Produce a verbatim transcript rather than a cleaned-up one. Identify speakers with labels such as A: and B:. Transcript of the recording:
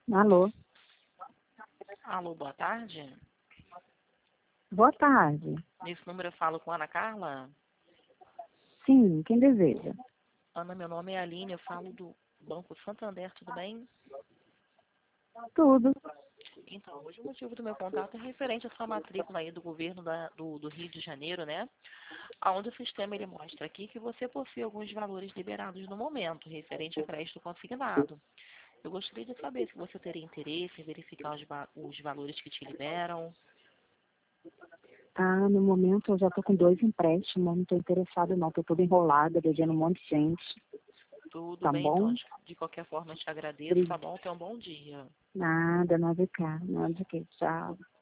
A: Alô?
B: Alô, boa tarde.
A: Boa tarde.
B: Nesse número eu falo com Ana Carla.
A: Sim, quem deseja?
B: Ana, meu nome é Aline, eu falo do Banco Santander, tudo bem?
A: Tudo.
B: Então, hoje o motivo do meu contato é referente à sua matrícula aí do governo da- do, do Rio de Janeiro, né? Onde o sistema ele mostra aqui que você possui alguns valores liberados no momento, referente a crédito consignado. Eu gostaria de saber se você teria interesse em verificar os, va- os valores que te liberam.
A: Ah, no momento eu já tô com dois empréstimos, não tô interessada não, tô toda enrolada, devendo um monte de gente.
B: Tudo
A: Tá
B: bem, então,
A: bom?
B: de de qualquer forma eu te agradeço,
A: Bri-
B: tá bom? Tenha um bom dia.
A: Nada, nada de cá, nada de que. Tchau.